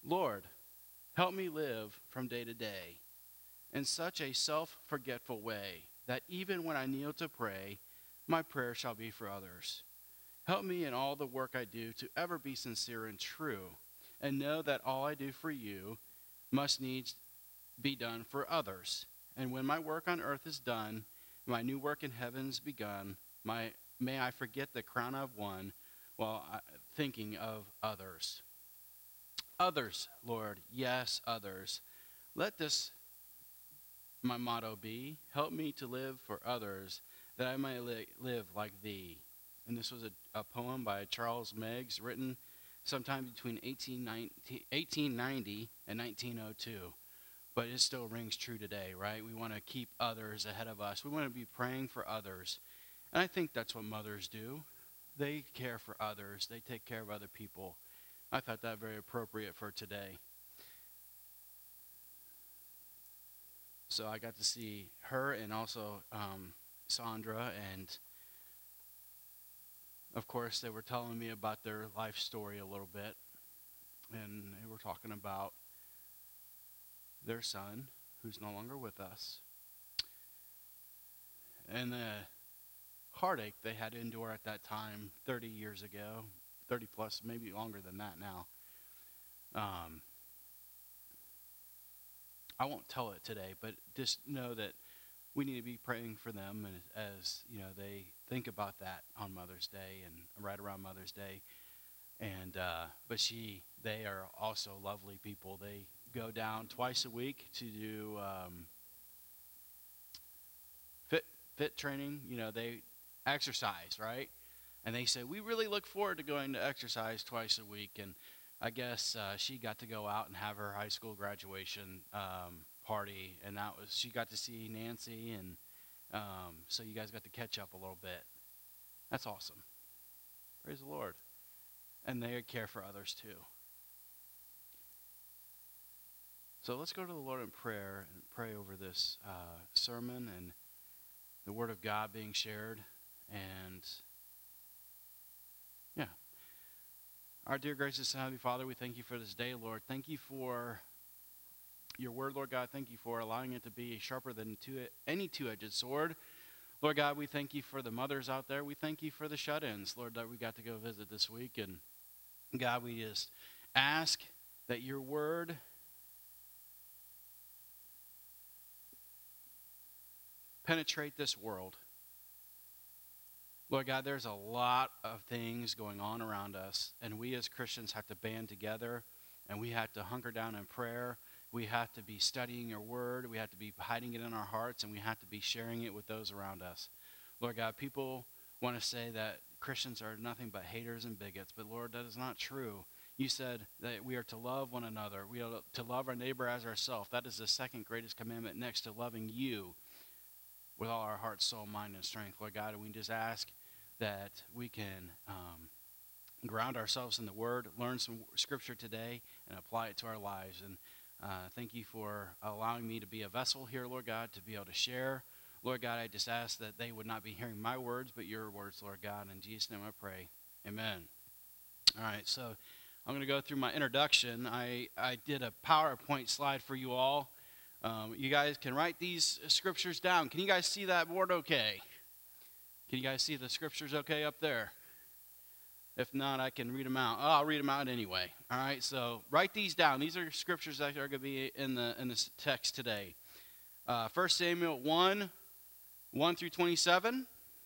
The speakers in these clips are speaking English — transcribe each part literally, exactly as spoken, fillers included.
Lord, help me live from day to day in such a self-forgetful way that even when I kneel to pray, my prayer shall be for others. Help me in all the work I do to ever be sincere and true, and know that all I do for you must needs be done for others. And when my work on earth is done, my new work in heaven's begun, my, may I forget the crown I've won while I, thinking of others. Others, Lord, yes, others. Let this my motto be, help me to live for others, that I may li- live like thee. And this was a, a poem by Charles Meggs, written sometime between eighteen ninety and nineteen oh two. But it still rings true today, right? We want to keep others ahead of us. We want to be praying for others. And I think that's what mothers do. They care for others. They take care of other people. I thought that very appropriate for today. So I got to see her and also um, Sandra, and of course they were telling me about their life story a little bit, and they were talking about their son, who's no longer with us, and the heartache they had to endure at that time thirty years ago, thirty plus, maybe longer than that now. Um, I won't tell it today, but just know that we need to be praying for them, and as you know, they think about that on Mother's Day and right around Mother's Day. And uh, but she, they are also lovely people. They go down twice a week to do um, fit fit training. You know, they exercise, right? And they say we really look forward to going to exercise twice a week. And I guess uh, she got to go out and have her high school graduation um, party, and that was she got to see Nancy, and um, so you guys got to catch up a little bit. That's awesome. Praise the Lord. And they care for others too. So let's go to the Lord in prayer and pray over this uh, sermon and the Word of God being shared. And yeah. Our dear gracious and Heavenly Father, we thank you for this day, Lord. Thank you for your word, Lord God. Thank you for allowing it to be sharper than two, any two-edged sword. Lord God, we thank you for the mothers out there. We thank you for the shut-ins, Lord, that we got to go visit this week. And God, we just ask that your word penetrate this world. Lord God, there's a lot of things going on around us, and we as Christians have to band together, and we have to hunker down in prayer. We have to be studying your word. We have to be hiding it in our hearts, and we have to be sharing it with those around us. Lord God, people want to say that Christians are nothing but haters and bigots, but Lord, that is not true. You said that we are to love one another. We are to love our neighbor as ourselves. That is the second greatest commandment next to loving you with all our heart, soul, mind, and strength, Lord God. And we just ask that we can um, ground ourselves in the Word, learn some Scripture today, and apply it to our lives. And uh, thank you for allowing me to be a vessel here, Lord God, to be able to share. Lord God, I just ask that they would not be hearing my words, but your words, Lord God. In Jesus' name I pray. Amen. All right, so I'm going to go through my introduction. I, I did a PowerPoint slide for you all. Um, you guys can write these scriptures down. Can you guys see that board okay? Can you guys see the scriptures okay up there? If not, I can read them out. Oh, I'll read them out anyway. All right, so write these down. These are scriptures that are going to be in the in this text today. Uh, First Samuel one, one through twenty-seven.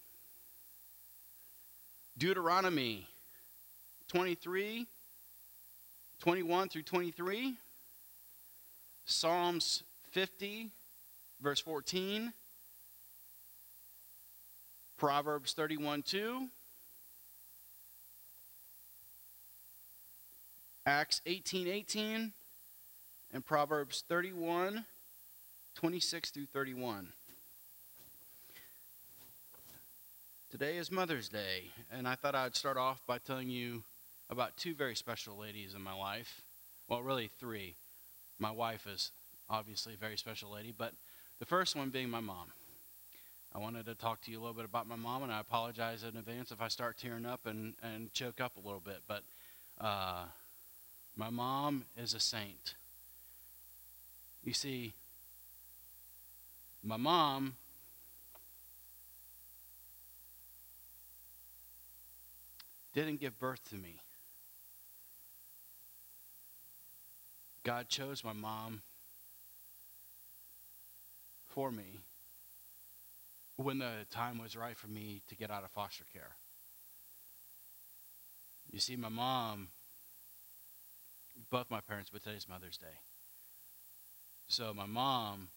Deuteronomy twenty-three, twenty-one through twenty-three. Psalms fifty, verse fourteen. Proverbs thirty-one, two. Acts eighteen, eighteen. And Proverbs thirty-one, twenty-six through thirty-one. Today is Mother's Day, and I thought I'd start off by telling you about two very special ladies in my life. Well, really three. My wife is obviously a very special lady, but the first one being my mom. I wanted to talk to you a little bit about my mom, and I apologize in advance if I start tearing up and, and choke up a little bit. But uh, My mom is a saint. You see, my mom didn't give birth to me. God chose my mom for me when the time was right for me to get out of foster care. You see, my mom, both my parents, but today's Mother's Day. So my mom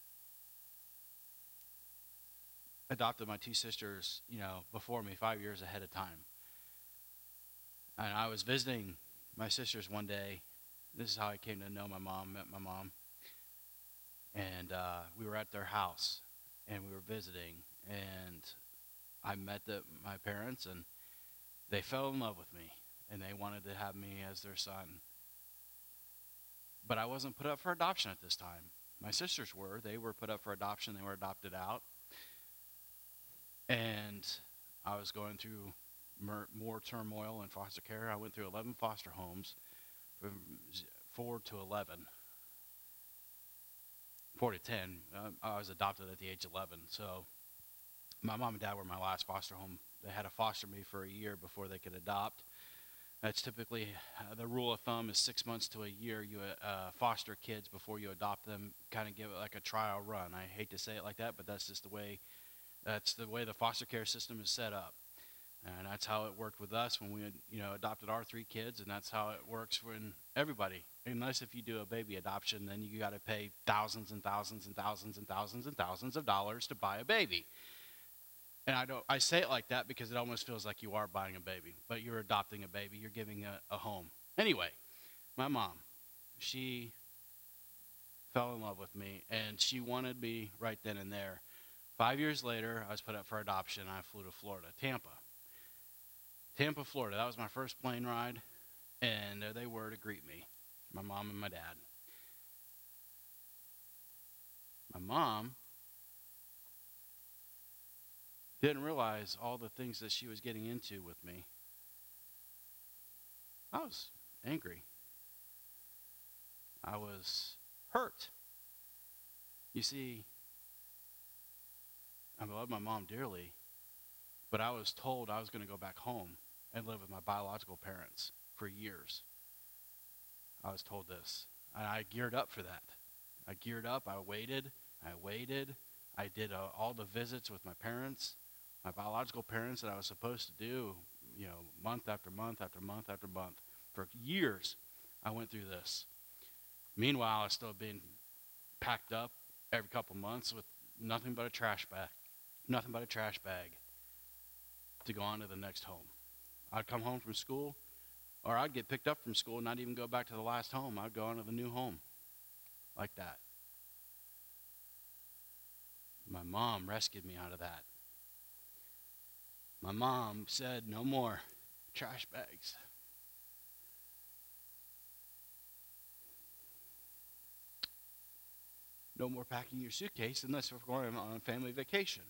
adopted my two sisters, you know, before me, five years ahead of time. And I was visiting my sisters one day. This is how I came to know my mom, met my mom. And uh, we were at their house, and we were visiting. And I met the, my parents, and they fell in love with me, and they wanted to have me as their son. But I wasn't put up for adoption at this time. My sisters were. They were put up for adoption. They were adopted out. And I was going through more, more turmoil in foster care. I went through eleven foster homes from four to eleven. four to ten. Uh, I was adopted at the age of eleven. So my mom and dad were my last foster home. They had to foster me for a year before they could adopt. That's typically, uh, the rule of thumb is six months to a year you uh, foster kids before you adopt them, kind of give it like a trial run. I hate to say it like that, but that's just the way, that's the way the foster care system is set up. And that's how it worked with us when we had, you know, adopted our three kids, and that's how it works when everybody. Unless if you do a baby adoption, then you got to pay thousands and thousands and thousands and thousands and thousands of dollars to buy a baby. And I don't. I say it like that because it almost feels like you are buying a baby, but you're adopting a baby. You're giving a, a home. Anyway, my mom, she fell in love with me, and she wanted me right then and there. Five years later, I was put up for adoption. I flew to Florida, Tampa. Tampa, Florida. That was my first plane ride, and there they were to greet me, my mom and my dad. My mom didn't realize all the things that she was getting into with me. I was angry. I was hurt. You see, I love my mom dearly, but I was told I was going to go back home and live with my biological parents for years. I was told this, and I geared up for that. I geared up. I waited. I waited. I did uh, all the visits with my parents, my biological parents that I was supposed to do, you know, month after month after month after month. For years, I went through this. Meanwhile, I was still being packed up every couple months with nothing but a trash bag, nothing but a trash bag to go on to the next home. I'd come home from school, or I'd get picked up from school and not even go back to the last home. I'd go on to the new home, like that. My mom rescued me out of that. My mom said, no more trash bags. No more packing your suitcase unless we're going on a family vacation.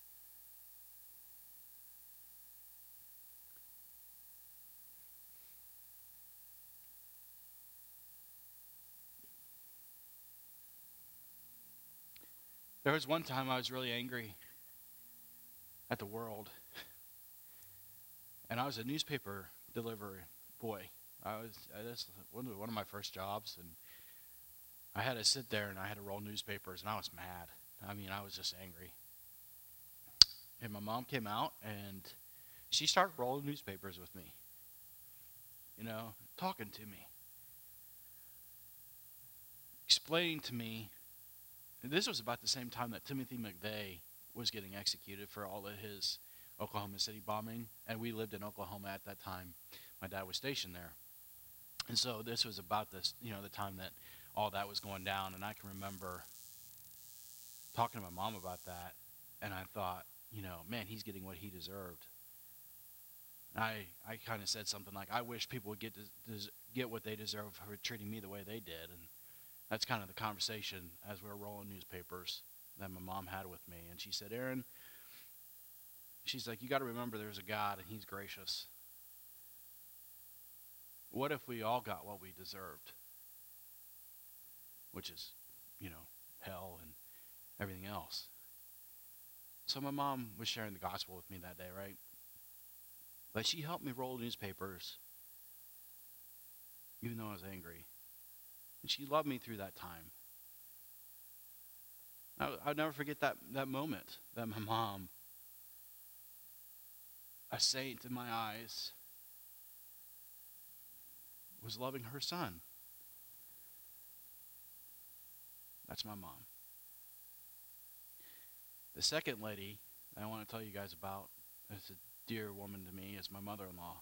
There was one time I was really angry at the world. And I was a newspaper delivery boy. I was I, this was one of my first jobs, and I had to sit there and I had to roll newspapers, and I was mad. I mean, I was just angry. And my mom came out, and she started rolling newspapers with me, you know, talking to me, explaining to me. This was about the same time that Timothy McVeigh was getting executed for all of his Oklahoma City bombing, and we lived in Oklahoma at that time. My dad was stationed there. And so this was about this, you know, the time that all that was going down, and I can remember talking to my mom about that, and I thought, you know, man, he's getting what he deserved. And I, I kind of said something like, I wish people would get to, des- get what they deserve for treating me the way they did, and that's kind of the conversation as we were rolling newspapers that my mom had with me. And she said, Aaron, she's like, you got to remember there's a God, and he's gracious. What if we all got what we deserved, which is, you know, hell and everything else? So my mom was sharing the gospel with me that day, right? But she helped me roll newspapers, even though I was angry. And she loved me through that time. I, I'll never forget that, that moment that my mom, a saint in my eyes, was loving her son. That's my mom. The second lady that I want to tell you guys about is a dear woman to me, is my mother-in-law.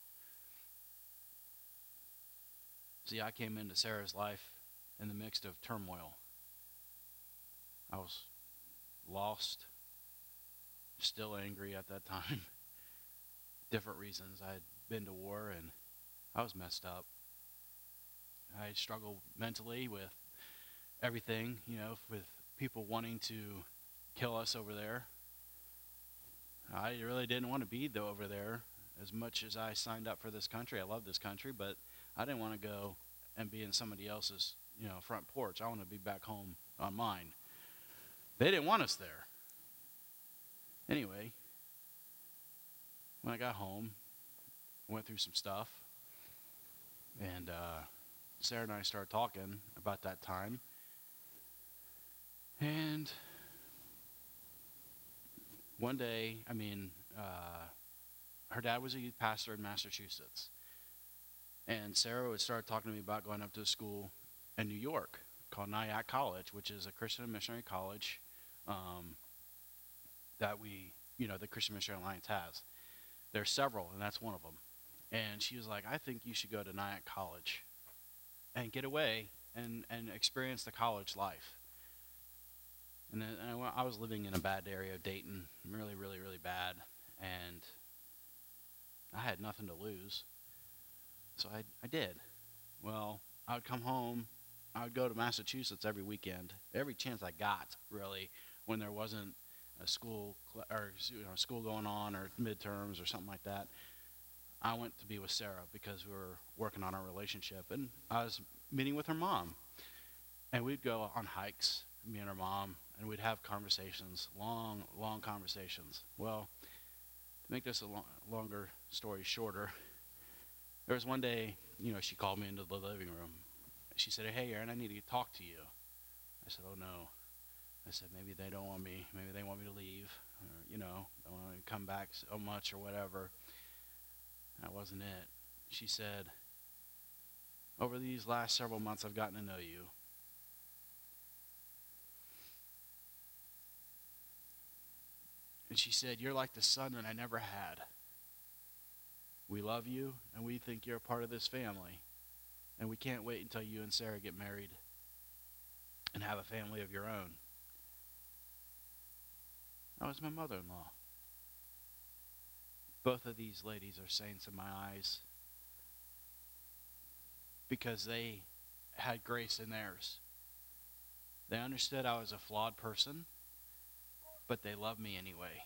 See, I came into Sarah's life in the midst of turmoil. I was lost, still angry at that time. Different reasons. I had been to war and I was messed up. I struggled mentally with everything, you know, with people wanting to kill us over there. I really didn't want to be though over there. As much as I signed up for this country, I love this country, but I didn't want to go and be in somebody else's, you know, front porch. I want to be back home on mine. They didn't want us there. Anyway, when I got home, went through some stuff, and uh, Sarah and I started talking about that time. And one day, I mean, uh, her dad was a youth pastor in Massachusetts. And Sarah would start talking to me about going up to a school in New York called Nyack College, which is a Christian missionary college um, that we, you know, the Christian Missionary Alliance has. There's several, and that's one of them. And she was like, I think you should go to Nyack College and get away and, and experience the college life. And then and I, went, I was living in a bad area of Dayton, really, really, really bad. And I had nothing to lose. So I, I did. Well, I would come home. I would go to Massachusetts every weekend, every chance I got, really, when there wasn't a school cl- or you know, school going on or midterms or something like that. I went to be with Sarah because we were working on our relationship, and I was meeting with her mom. And we'd go on hikes, me and her mom, and we'd have conversations, long, long conversations. Well, to make this a lo- longer story shorter, there was one day, you know, she called me into the living room. She said, hey, Aaron, I need to talk to you. I said, oh, no. I said, maybe they don't want me. Maybe they want me to leave. Or, you know, don't want me to come back so much or whatever. That wasn't it. She said, over these last several months, I've gotten to know you. And she said, you're like the son that I never had. We love you, and we think you're a part of this family. And we can't wait until you and Sarah get married and have a family of your own. That was my mother-in-law. Both of these ladies are saints in my eyes because they had grace in theirs. They understood I was a flawed person, but they loved me anyway.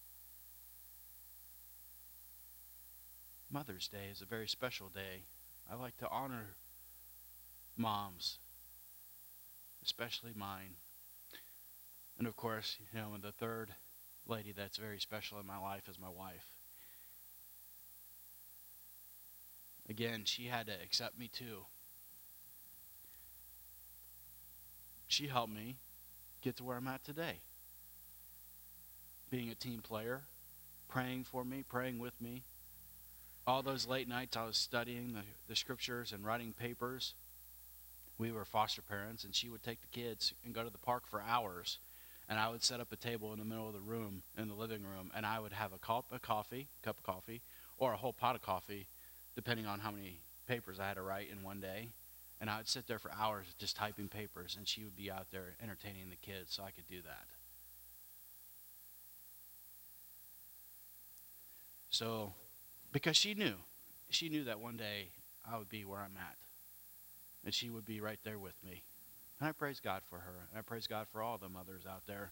Mother's Day is a very special day. I like to honor moms, especially mine. And of course, you know, and the third lady that's very special in my life is my wife. Again, she had to accept me too. She helped me get to where I'm at today. Being a team player, praying for me, praying with me. All those late nights I was studying the, the scriptures and writing papers. We were foster parents, and she would take the kids and go to the park for hours. And I would set up a table in the middle of the room, in the living room, and I would have a cup of coffee, cup of coffee, or a whole pot of coffee, depending on how many papers I had to write in one day. And I would sit there for hours just typing papers, and she would be out there entertaining the kids so I could do that. So, because she knew, she knew that one day I would be where I'm at, and she would be right there with me. And I praise God for her, and I praise God for all the mothers out there.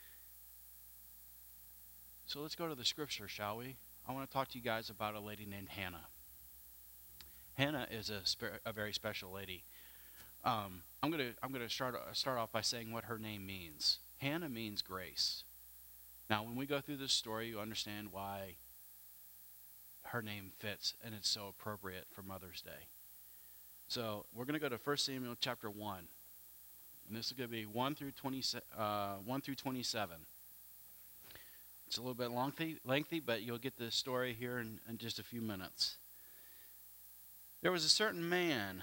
So let's go to the scripture, shall we? I want to talk to you guys about a lady named Hannah. Hannah is a, spe- a very special lady. Um, I'm gonna I'm gonna start start off by saying what her name means. Hannah means grace. Now, when we go through this story, you understand why her name fits, and it's so appropriate for Mother's Day. So we're gonna go to First Samuel chapter one, and this is gonna be one through twenty uh, one through twenty-seven. It's a little bit lengthy, lengthy, but you'll get the story here in, in just a few minutes. There was a certain man.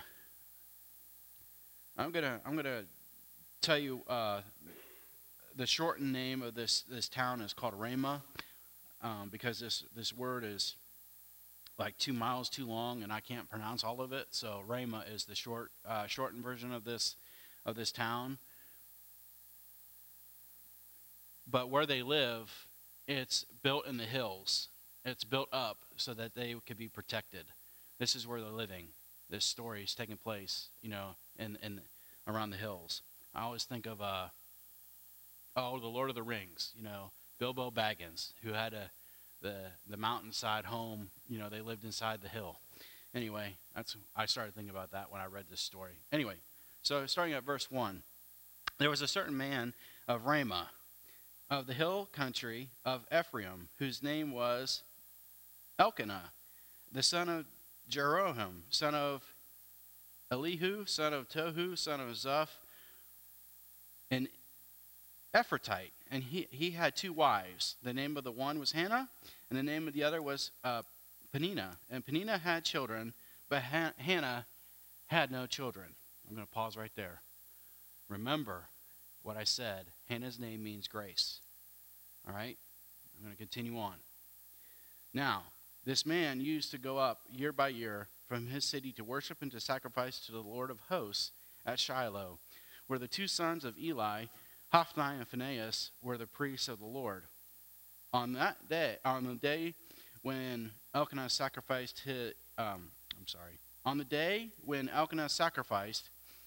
I'm gonna I'm gonna tell you uh, the shortened name of this this town is called Ramah, um, because this this word is like two miles too long and I can't pronounce all of it. So Ramah is the short uh, shortened version of this of this town. But where they live, it's built in the hills. It's built up so that they could be protected. This is where they're living. This story is taking place, you know, in, in around the hills. I always think of, uh, oh, the Lord of the Rings, you know, Bilbo Baggins, who had a the the mountainside home. You know, they lived inside the hill. Anyway, that's I started thinking about that when I read this story. Anyway, so starting at verse one, there was a certain man of Ramah, of the hill country of Ephraim, whose name was Elkanah, the son of Jeroham, son of Elihu, son of Tohu, son of Zuph, an Ephratite. And he, he had two wives. The name of the one was Hannah, and the name of the other was uh, Peninnah. And Peninnah had children, but ha- Hannah had no children. I'm going to pause right there. Remember what I said. Hannah's name means grace. All right? I'm going to continue on. Now, this man used to go up year by year from his city to worship and to sacrifice to the Lord of hosts at Shiloh, where the two sons of Eli, Hophni and Phinehas, were the priests of the Lord. On that day, on the day when Elkanah sacrificed his, um, I'm sorry, on the day when Elkanah sacrificed,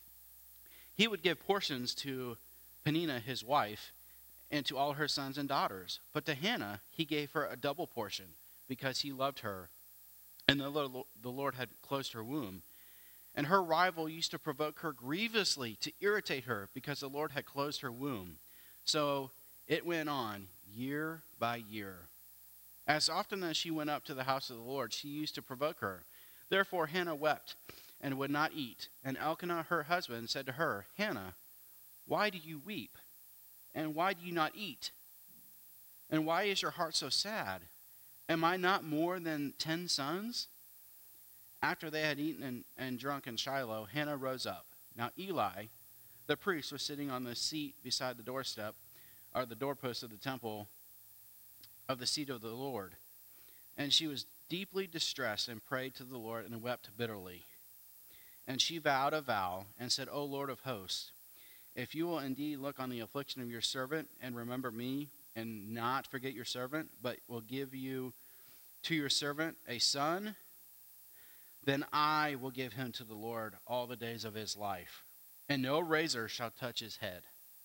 he would give portions to Peninnah his wife and to all her sons and daughters. But to Hannah he gave her a double portion, because he loved her, and the Lord, the Lord had closed her womb. And her rival used to provoke her grievously to irritate her, because the Lord had closed her womb. So it went on year by year. As often as she went up to the house of the Lord, she used to provoke her. Therefore Hannah wept and would not eat. And Elkanah her husband said to her, Hannah, why do you weep? And why do you not eat? And why is your heart so sad? Am I not more than ten sons? After they had eaten and, and drunk in Shiloh, Hannah rose up. Now Eli, the priest, was sitting on the seat beside the doorstep, or the doorpost of the temple, of the seat of the Lord. And she was deeply distressed and prayed to the Lord and wept bitterly. And she vowed a vow and said, O Lord of hosts, if you will indeed look on the affliction of your servant and remember me, and not forget your servant, but will give you to your servant a son, then I will give him to the Lord all the days of his life, and no razor shall touch his head.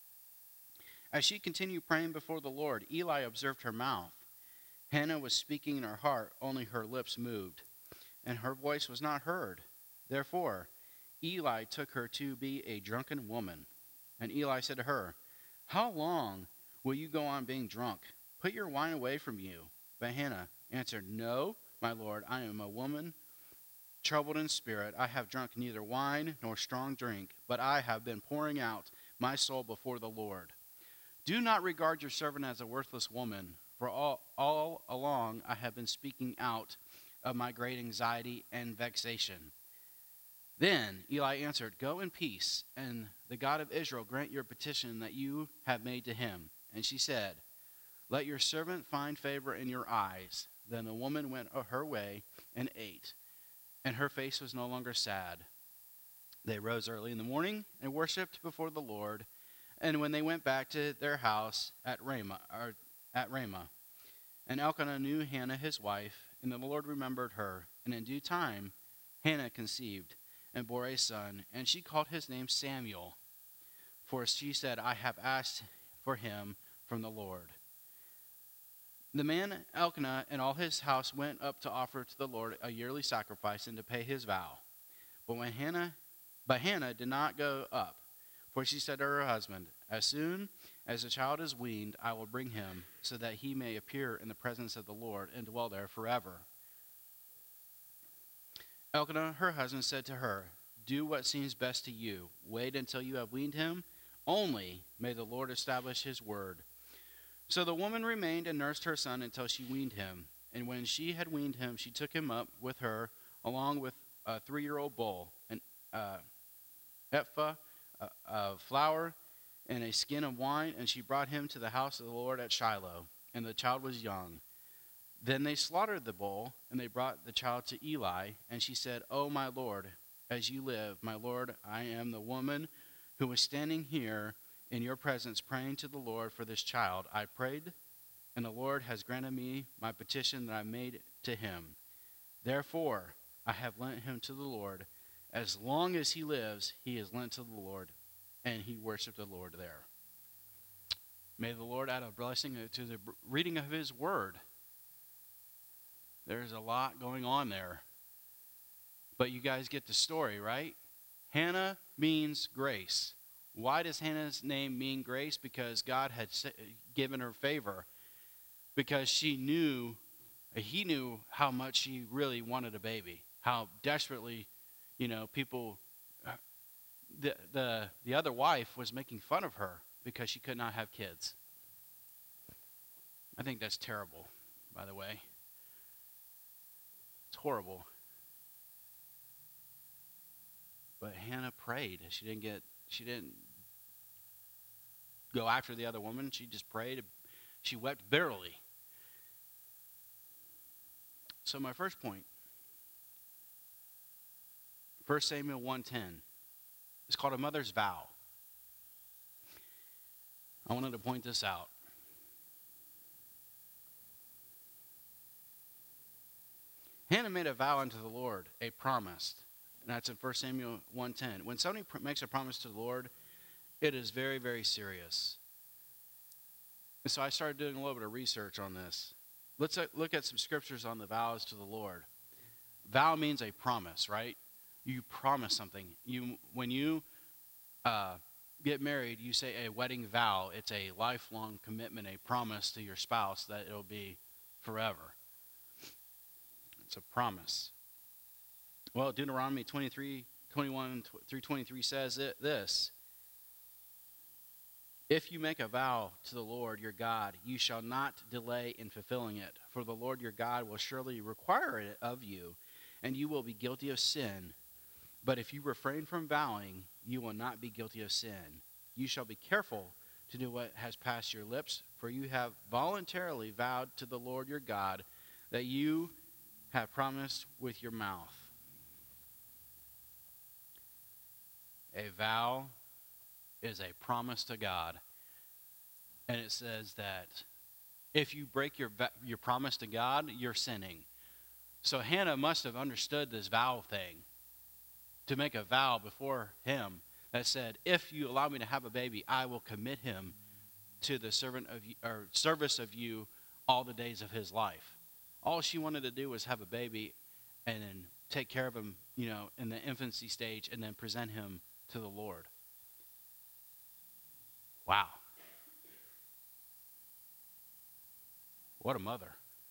As she continued praying before the Lord, Eli observed her mouth. Hannah was speaking in her heart, only her lips moved, and her voice was not heard. Therefore Eli took her to be a drunken woman. And Eli said to her, How long will you go on being drunk? Put your wine away from you. But Hannah answered, No, my Lord, I am a woman troubled in spirit. I have drunk neither wine nor strong drink, but I have been pouring out my soul before the Lord. Do not regard your servant as a worthless woman, for all, all along I have been speaking out of my great anxiety and vexation. Then Eli answered, Go in peace, and the God of Israel grant your petition that you have made to him. And she said, Let your servant find favor in your eyes. Then the woman went her way and ate, and her face was no longer sad. They rose early in the morning and worshipped before the Lord. And when they went back to their house at Ramah, or at Ramah, and Elkanah knew Hannah his wife, and the Lord remembered her. And in due time Hannah conceived and bore a son, and she called his name Samuel, for she said, I have asked for him from the Lord. The man Elkanah and all his house went up to offer to the Lord a yearly sacrifice and to pay his vow. But when Hannah, but Hannah did not go up, for she said to her husband, "As soon as the child is weaned, I will bring him, so that he may appear in the presence of the Lord and dwell there forever." Elkanah, her husband, said to her, "Do what seems best to you. Wait until you have weaned him. Only may the Lord establish his word." So the woman remained and nursed her son until she weaned him. And when she had weaned him, she took him up with her, along with a three-year-old bull, an uh, ephah uh, of flour, and a skin of wine, and she brought him to the house of the Lord at Shiloh. And the child was young. Then they slaughtered the bull, and they brought the child to Eli. And she said, "Oh, my Lord, as you live, my Lord, I am the woman who was standing here in your presence praying to the Lord for this child. I prayed, and the Lord has granted me my petition that I made to him. Therefore, I have lent him to the Lord. As long as he lives, he is lent to the Lord." And he worshiped the Lord there. May the Lord add a blessing to the reading of his word. There's a lot going on there. But you guys get the story, right? Hannah means grace. Why does Hannah's name mean grace? Because God had given her favor. Because she knew, he knew how much she really wanted a baby. How desperately, you know, people, the, the, the other wife was making fun of her because she could not have kids. I think that's terrible, by the way. It's horrible. But Hannah prayed. She didn't get, she didn't go after the other woman. She just prayed. She wept bitterly. So my first point, First Samuel one ten, is called a mother's vow. I wanted to point this out. Hannah made a vow unto the Lord, a promise. And that's in First Samuel one ten. When somebody pr- makes a promise to the Lord, it is very, very serious. And so I started doing a little bit of research on this. Let's uh, look at some scriptures on the vows to the Lord. Vow means a promise, right? You promise something. You when you uh, get married, you say a wedding vow. It's a lifelong commitment, a promise to your spouse that it'll be forever. It's a promise. Well, Deuteronomy twenty-three, twenty-one through twenty-three says it, this. "If you make a vow to the Lord your God, you shall not delay in fulfilling it, for the Lord your God will surely require it of you, and you will be guilty of sin. But if you refrain from vowing, you will not be guilty of sin. You shall be careful to do what has passed your lips, for you have voluntarily vowed to the Lord your God that you have promised with your mouth." A vow is a promise to God. And it says that if you break your your promise to God, you're sinning. So Hannah must have understood this vow thing, to make a vow before him that said, if you allow me to have a baby, I will commit him to the servant of you, or service of you all the days of his life. All she wanted to do was have a baby and then take care of him, you know, in the infancy stage and then present him to the Lord. Wow. What a mother.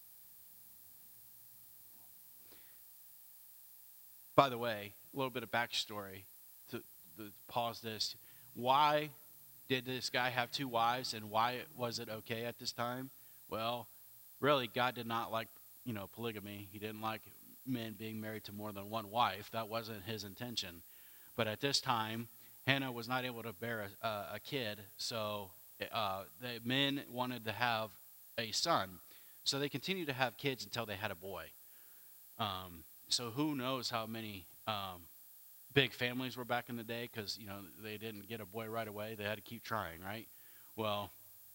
By the way, a little bit of backstory to, to pause this. Why did this guy have two wives, and why was it okay at this time? Well, really, God did not like, you know, polygamy. He didn't like men being married to more than one wife. That wasn't his intention. But at this time, Hannah was not able to bear a, a, a kid, so uh, the men wanted to have a son. So they continued to have kids until they had a boy. Um, so who knows how many um, big families were back in the day, because, you know, they didn't get a boy right away. They had to keep trying, right? Well,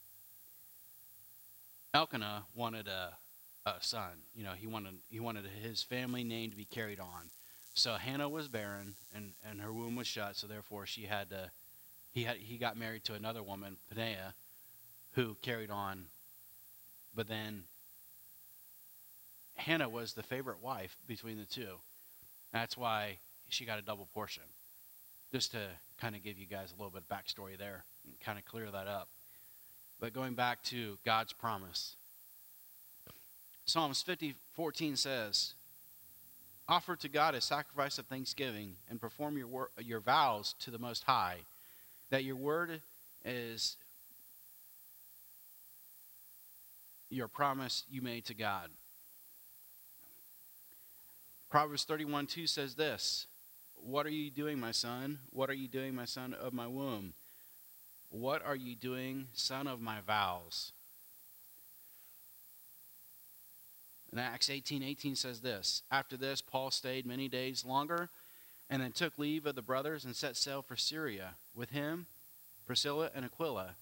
Elkanah wanted a, a son. You know, he wanted he wanted his family name to be carried on. So Hannah was barren, and, and her womb was shut. So therefore, she had to. He had he got married to another woman, Peninnah, who carried on. But then Hannah was the favorite wife between the two. That's why she got a double portion. Just to kind of give you guys a little bit of backstory there and kind of clear that up. But going back to God's promise. Psalms fifty fourteen says, offer to God a sacrifice of thanksgiving and perform your wor- your vows to the Most High, that your word is your promise you made to God. Proverbs thirty-one two says this, what are you doing, my son? What are you doing, my son of my womb? What are you doing, son of my vows? And Acts eighteen eighteen says this, after this, Paul stayed many days longer and then took leave of the brothers and set sail for Syria. With him, Priscilla and Aquila.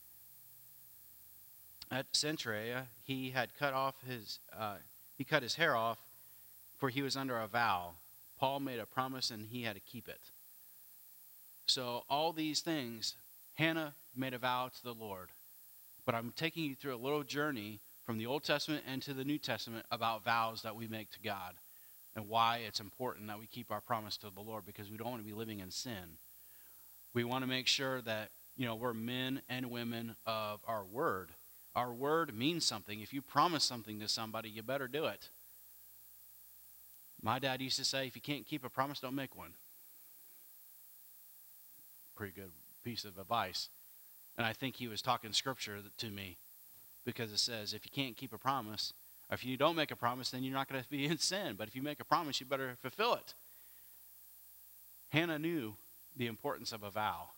At Cenchrea, he had cut off his, uh, he cut his hair off, for he was under a vow. Paul made a promise and he had to keep it. So all these things, Hannah made a vow to the Lord. But I'm taking you through a little journey from the Old Testament and to the New Testament about vows that we make to God and why it's important that we keep our promise to the Lord, because we don't want to be living in sin. We want to make sure that, you know, we're men and women of our word. Our word means something. If you promise something to somebody, you better do it. My dad used to say, if you can't keep a promise, don't make one. Pretty good piece of advice. And I think he was talking scripture to me, because it says, if you can't keep a promise, or if you don't make a promise, then you're not going to be in sin. But if you make a promise, you better fulfill it. Hannah knew the importance of a vow.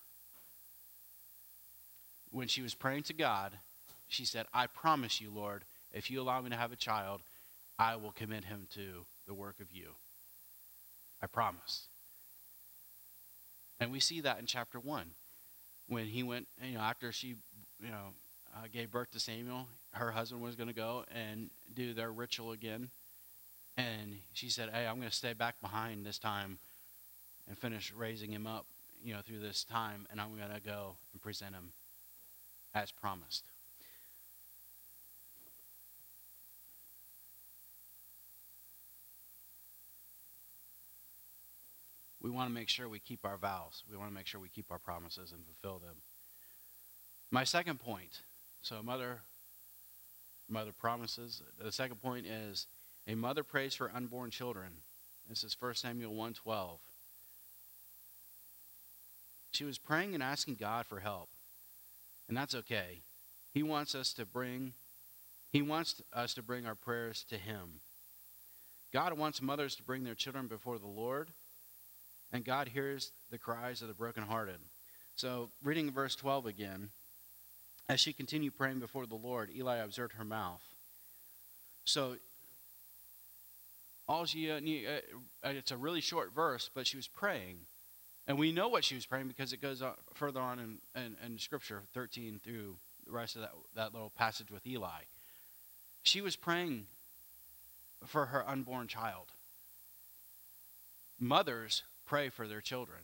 When she was praying to God, she said, I promise you, Lord, if you allow me to have a child, I will commit him to the work of you. I promise. And we see that in chapter one. When he went, you know, after she, you know, uh, gave birth to Samuel, her husband was going to go and do their ritual again. And she said, hey, I'm going to stay back behind this time and finish raising him up, you know, through this time. And I'm going to go and present him as promised. We want to make sure we keep our vows. We want to make sure we keep our promises and fulfill them. My second point, so mother, mother promises. The second point is a mother prays for unborn children. This is First Samuel one twelve. She was praying and asking God for help, and that's okay. He wants us to bring, he wants us to bring our prayers to him. God wants mothers to bring their children before the Lord, and God hears the cries of the brokenhearted. So, reading verse twelve again, as she continued praying before the Lord, Eli observed her mouth. So, all she, uh, it's a really short verse, but she was praying. And we know what she was praying because it goes on, further on in, in, in Scripture, thirteen through the rest of that, that little passage with Eli. She was praying for her unborn child. Mothers pray for their children,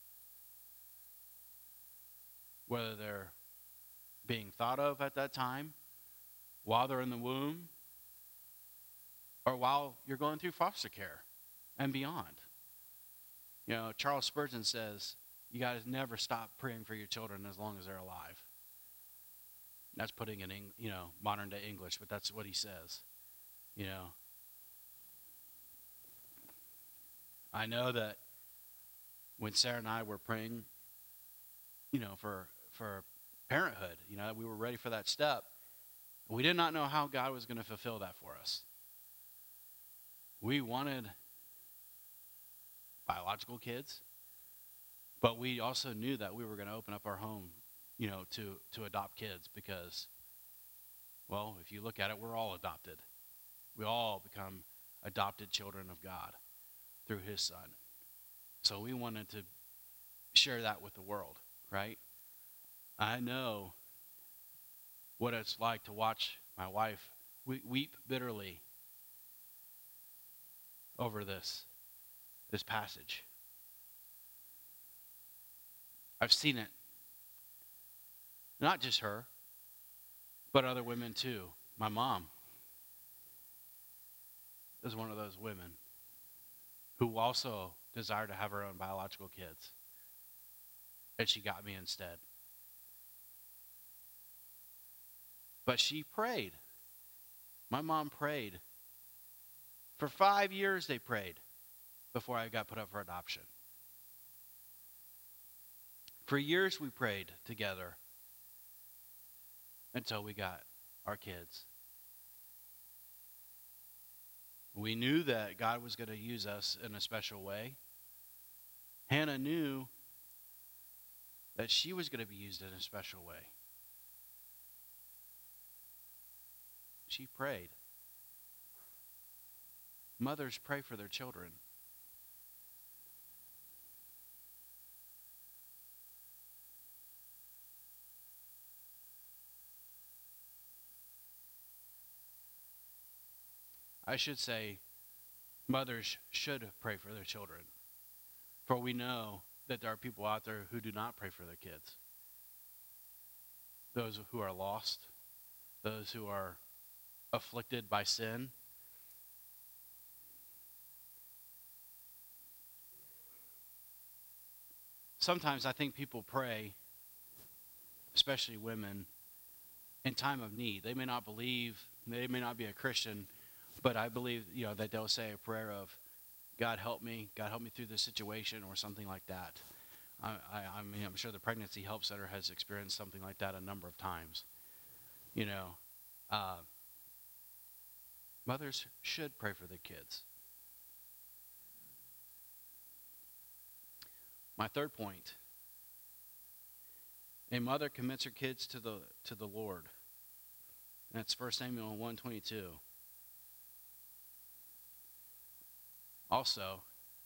whether they're being thought of at that time, while they're in the womb, or while you're going through foster care and beyond. You know, Charles Spurgeon says, you guys never stop praying for your children as long as they're alive. That's putting in, you know, modern day English, but that's what he says. You know, I know that when Sarah and I were praying, you know, for for parenthood, you know, we were ready for that step. We did not know how God was going to fulfill that for us. We wanted biological kids, but we also knew that we were going to open up our home, you know, to, to adopt kids because, well, if you look at it, we're all adopted. We all become adopted children of God through his son. So we wanted to share that with the world, right? I know what it's like to watch my wife weep bitterly over this, this passage. I've seen it. Not just her, but other women too. My mom. is one of those women who also desired to have her own biological kids. And she got me instead. But she prayed. My mom prayed. For five years they prayed before I got put up for adoption. For years we prayed together until we got our kids. We knew that God was going to use us in a special way. Hannah knew that she was going to be used in a special way. She prayed. Mothers pray for their children. I should say, mothers should pray for their children. For we know that there are people out there who do not pray for their kids. Those who are lost, those who are afflicted by sin. Sometimes I think people pray, especially women, in time of need. They may not believe, they may not be a Christian, but I believe, you know, that they'll say a prayer of, God help me, God help me through this situation, or something like that. I, I, I mean, I'm sure the Pregnancy Help Center has experienced something like that a number of times. You know, uh, mothers should pray for their kids. My third point, a mother commits her kids to the to the Lord. And that's First Samuel one twenty-two. Also,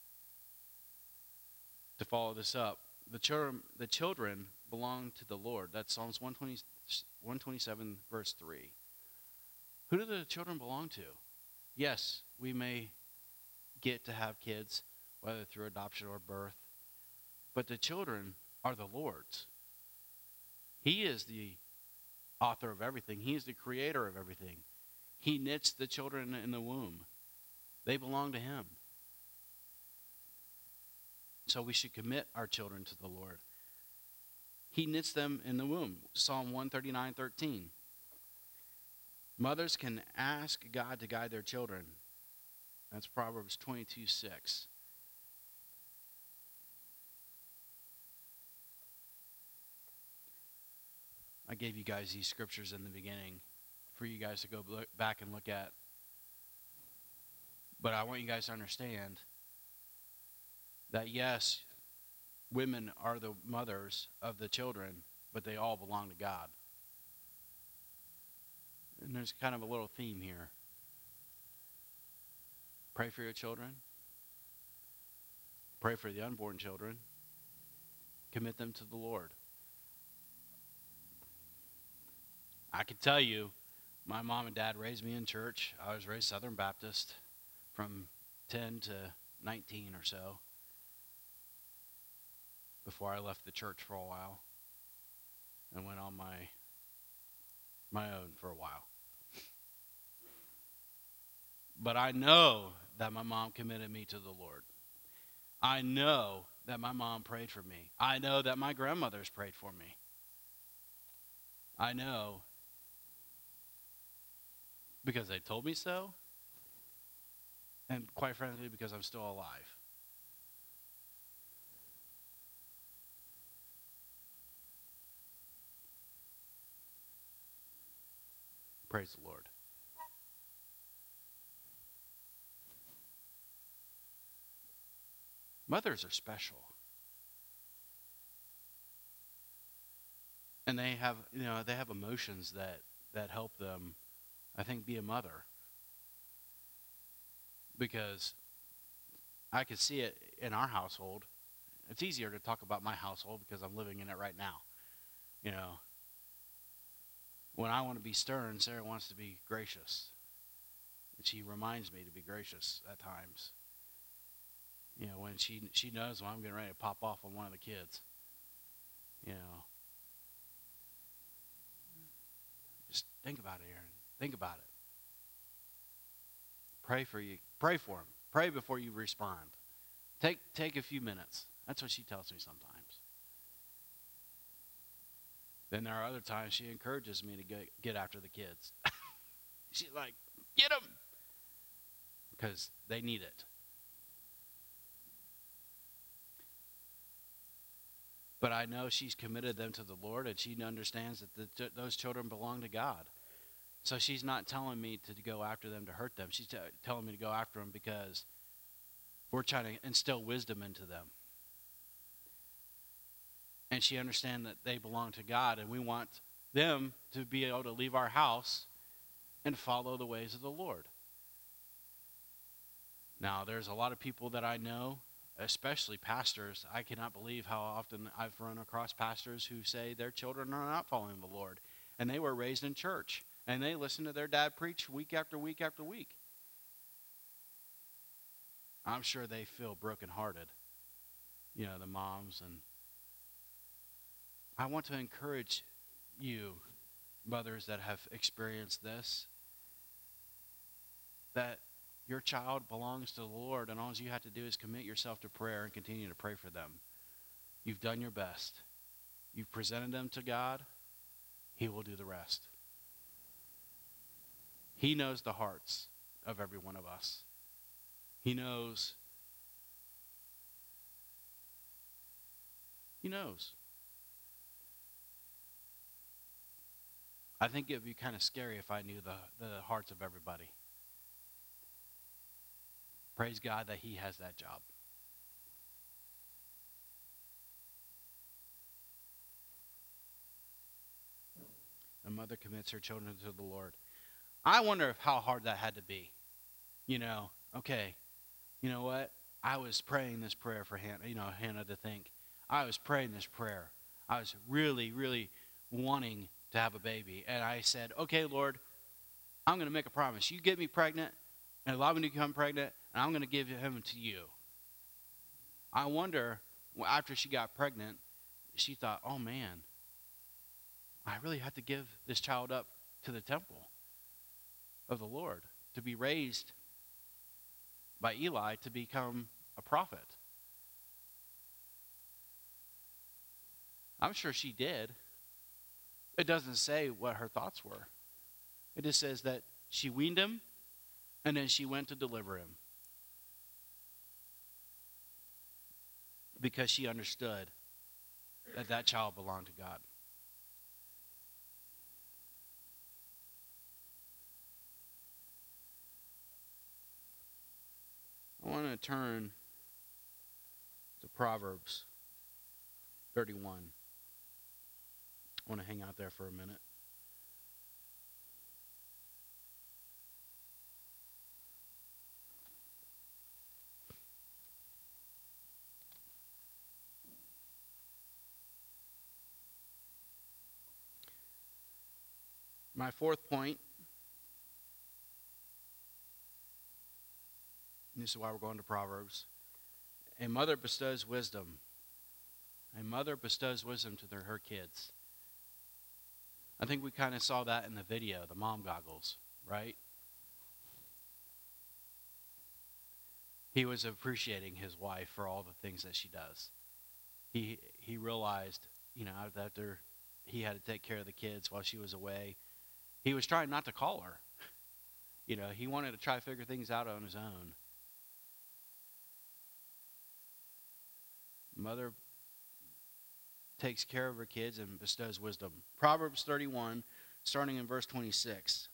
to follow this up, the children the children belong to the Lord. That's Psalms one twenty-seven, verse three. Who do the children belong to? Yes, we may get to have kids, whether through adoption or birth, but the children are the Lord's. He is the author of everything. He is the creator of everything. He knits the children in the womb. They belong to him. So we should commit our children to the Lord. He knits them in the womb. Psalm one thirty-nine, thirteen. Mothers can ask God to guide their children. That's Proverbs twenty-two, six. I gave you guys these scriptures in the beginning for you guys to go look back and look at. But I want you guys to understand that yes, women are the mothers of the children, but they all belong to God. And there's kind of a little theme here. Pray for your children. Pray for the unborn children. Commit them to the Lord. I can tell you, my mom and dad raised me in church. I was raised Southern Baptist from ten to nineteen or so, before I left the church for a while and went on my my own for a while. But I know that my mom committed me to the Lord. I know that my mom prayed for me. I know that my grandmothers prayed for me. I know because they told me so, and quite frankly, because I'm still alive. Praise the Lord. Mothers are special. And they have, you know, they have emotions that, that help them, I think, be a mother. Because I could see it in our household. It's easier to talk about my household because I'm living in it right now. You know, when I want to be stern, Sarah wants to be gracious. And she reminds me to be gracious at times. You know, when she she knows when I'm getting ready to pop off on one of the kids. You know. Just think about it, Aaron. Think about it. Pray for you. Pray for them. Pray before you respond. Take, take a few minutes. That's what she tells me sometimes. Then there are other times she encourages me to get, get after the kids. She's like, get them, because they need it. But I know she's committed them to the Lord, and she understands that the, those children belong to God. So she's not telling me to go after them to hurt them. She's t- telling me to go after them because we're trying to instill wisdom into them. And she understands that they belong to God, and we want them to be able to leave our house and follow the ways of the Lord. Now, there's a lot of people that I know, especially pastors. I cannot believe how often I've run across pastors who say their children are not following the Lord. And they were raised in church, and they listen to their dad preach week after week after week. I'm sure they feel brokenhearted, you know, the moms. And I want to encourage you, mothers that have experienced this, that your child belongs to the Lord, and all you have to do is commit yourself to prayer and continue to pray for them. You've done your best. You've presented them to God. He will do the rest. He knows the hearts of every one of us. He knows. He knows. I think it would be kind of scary if I knew the, the hearts of everybody. Praise God that he has that job. A mother commits her children to the Lord. I wonder if how hard that had to be. You know, okay, you know what? I was praying this prayer for Hannah, you know, Hannah to think. I was praying this prayer. I was really, really wanting to have a baby. And I said, okay, Lord, I'm going to make a promise. You get me pregnant and allow me to become pregnant, and I'm going to give him to you. I wonder, after she got pregnant, she thought, oh man, I really have to give this child up to the temple of the Lord to be raised by Eli to become a prophet. I'm sure she did. It doesn't say what her thoughts were. It just says that she weaned him, and then she went to deliver him. Because she understood that that child belonged to God. I want to turn to Proverbs thirty-one. I want to hang out there for a minute. My fourth point, and this is why we're going to Proverbs. A mother bestows wisdom. A mother bestows wisdom to their, her kids. I think we kind of saw that in the video, the mom goggles, right? He was appreciating his wife for all the things that she does. He he realized, you know, after he had to take care of the kids while she was away, he was trying not to call her. You know, he wanted to try to figure things out on his own. Mother takes care of her kids and bestows wisdom. Proverbs thirty-one, starting in verse twenty-six.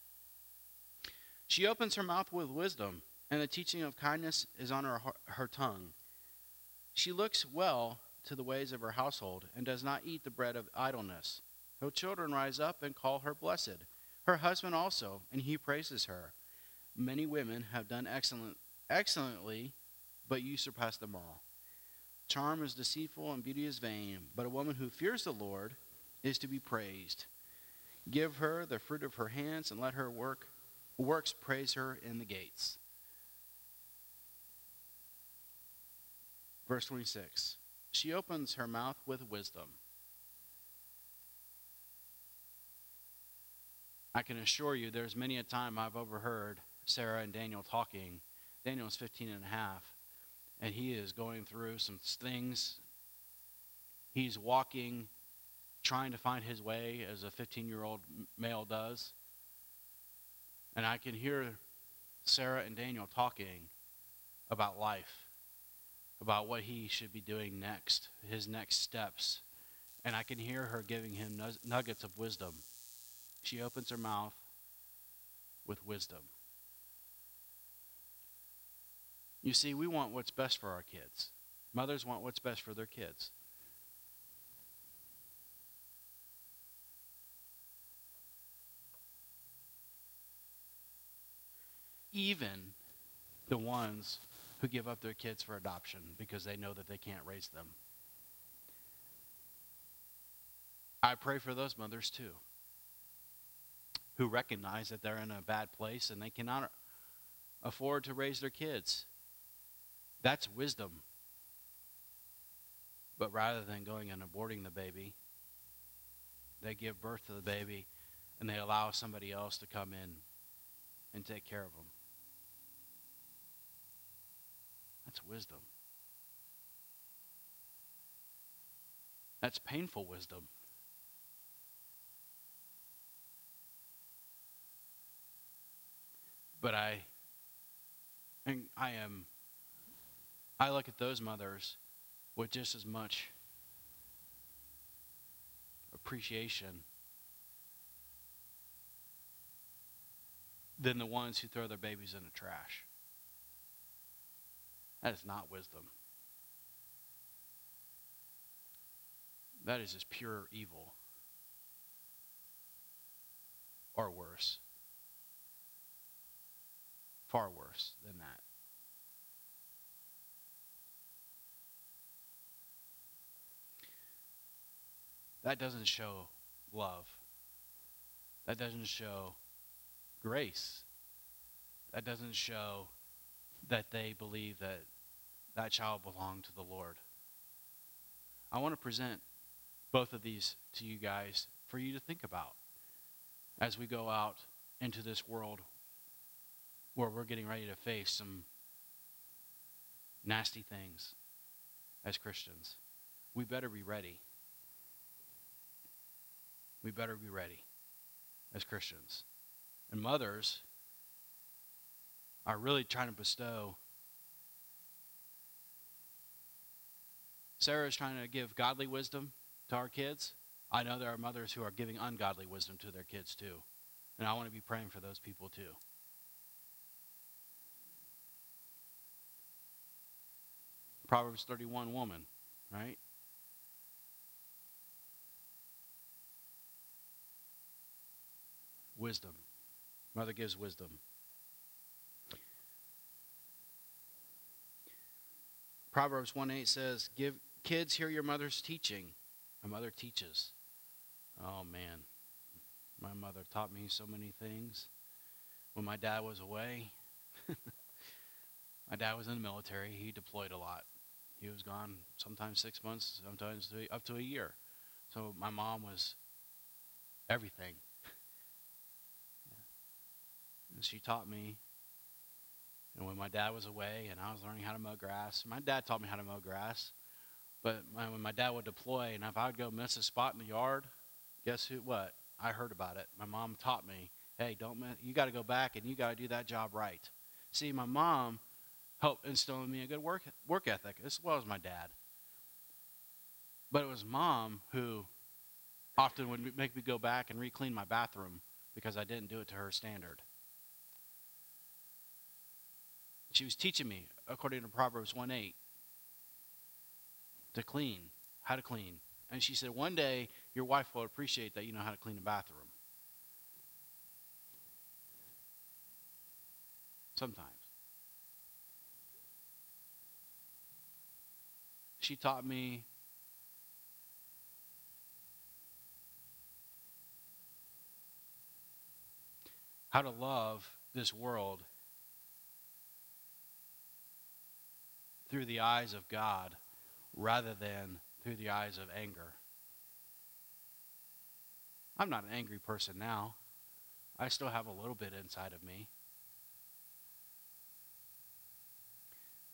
She opens her mouth with wisdom, and the teaching of kindness is on her, her tongue. She looks well to the ways of her household and does not eat the bread of idleness. Her children rise up and call her blessed. Her husband also, and he praises her. Many women have done excellent, excellently, but you surpass them all. Charm is deceitful and beauty is vain, but a woman who fears the Lord is to be praised. Give her the fruit of her hands, and let her work works praise her in the gates. Verse twenty-six. She opens her mouth with wisdom. I can assure you there's many a time I've overheard Sarah and Daniel talking, Daniel's fifteen and a half, and he is going through some things. He's walking, trying to find his way as a fifteen-year-old male does. And I can hear Sarah and Daniel talking about life, about what he should be doing next, his next steps. And I can hear her giving him nuggets of wisdom. She opens her mouth with wisdom. You see, we want what's best for our kids. Mothers want what's best for their kids. Even the ones who give up their kids for adoption because they know that they can't raise them. I pray for those mothers too, who recognize that they're in a bad place and they cannot afford to raise their kids. That's wisdom. But rather than going and aborting the baby, they give birth to the baby and they allow somebody else to come in and take care of them. That's wisdom. That's painful wisdom. But I, and I am, I look at those mothers with just as much appreciation than the ones who throw their babies in the trash. That is not wisdom. That is just pure evil. Or worse. Far worse than that. That doesn't show love. That doesn't show grace. That doesn't show that they believe that that child belonged to the Lord. I want to present both of these to you guys for you to think about as we go out into this world where we're getting ready to face some nasty things as Christians. We better be ready. We better be ready as Christians. And mothers are really trying to bestow. Sarah is trying to give godly wisdom to our kids. I know there are mothers who are giving ungodly wisdom to their kids too. And I want to be praying for those people too. Proverbs thirty-one woman, right? Wisdom. Mother gives wisdom. Proverbs one eight says, "Give kids, hear your mother's teaching." My mother teaches. Oh man, my mother taught me so many things. When my dad was away, my dad was in the military. He deployed a lot. He was gone sometimes six months, sometimes up to a year. So my mom was everything. And she taught me. And when my dad was away and I was learning how to mow grass, my dad taught me how to mow grass. But my, when my dad would deploy and if I would go miss a spot in the yard, guess who? What? I heard about it. My mom taught me, hey, don't miss, you got to go back and you got to do that job right. See, my mom helped instill in me a good work work ethic as well as my dad. But it was mom who often would make me go back and re-clean my bathroom because I didn't do it to her standard. She was teaching me, according to Proverbs one eight, to clean, how to clean. And she said, one day, your wife will appreciate that you know how to clean a bathroom. Sometimes. She taught me how to love this world through the eyes of God rather than through the eyes of anger. I'm not an angry person now. I still have a little bit inside of me.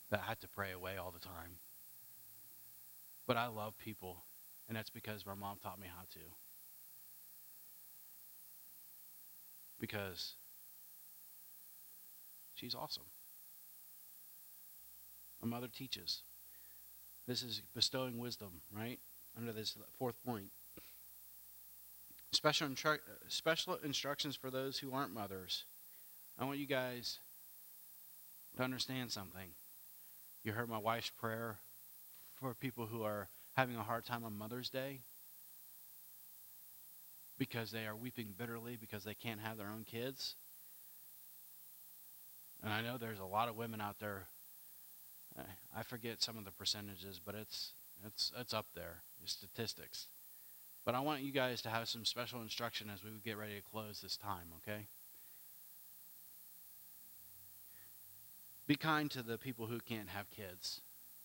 that I had to pray away all the time. But I love people, and that's because my mom taught me how to. Because she's awesome. My mother teaches. This is bestowing wisdom, right? Under this fourth point. Special, instru- special instructions for those who aren't mothers. I want you guys to understand something. You heard my wife's prayer for people who are having a hard time on Mother's Day because they are weeping bitterly because they can't have their own kids. And I know there's a lot of women out there. I forget some of the percentages, but it's it's it's up there, the statistics. But I want you guys to have some special instruction as we get ready to close this time, okay? Be kind to the people who can't have kids.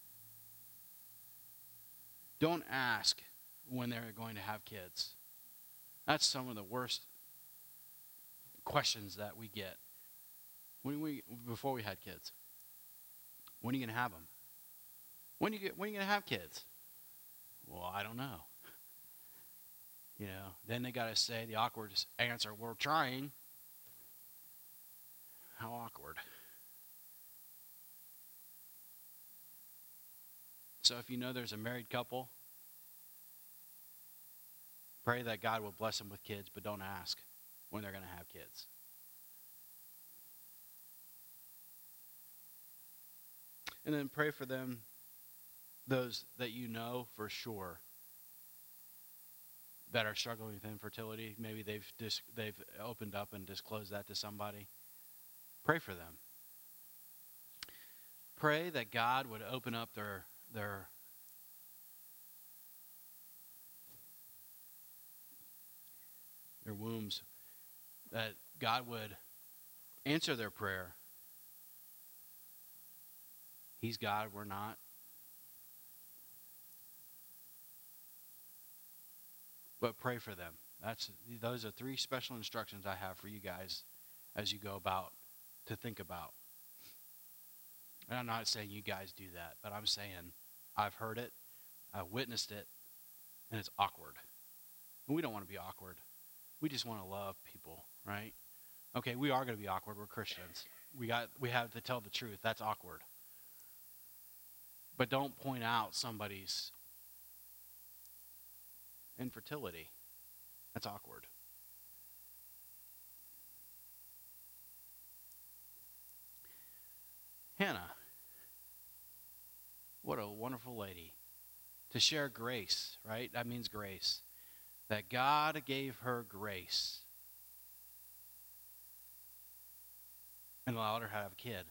Don't ask when they're going to have kids. That's some of the worst questions that we get when we before we had kids. When are you going to have them? When are you get, when are you going to have kids? Well, I don't know. You know, then they got to say the awkward answer, we're trying. How awkward. So if you know there's a married couple, pray that God will bless them with kids, but don't ask when they're going to have kids. And then pray for them, those that you know for sure that are struggling with infertility. Maybe they've dis- they've opened up and disclosed that to somebody. Pray for them. Pray that God would open up their their their wombs, that God would answer their prayer. He's God, we're not. But pray for them. That's those are three special instructions I have for you guys as you go about to think about. And I'm not saying you guys do that, but I'm saying I've heard it, I've witnessed it, and it's awkward. And we don't want to be awkward. We just want to love people, right? Okay, we are going to be awkward. We're Christians. We got we have to tell the truth. That's awkward. But don't point out somebody's infertility. That's awkward. Hannah, what a wonderful lady. To share grace, right? That means grace. That God gave her grace and allowed her to have a kid.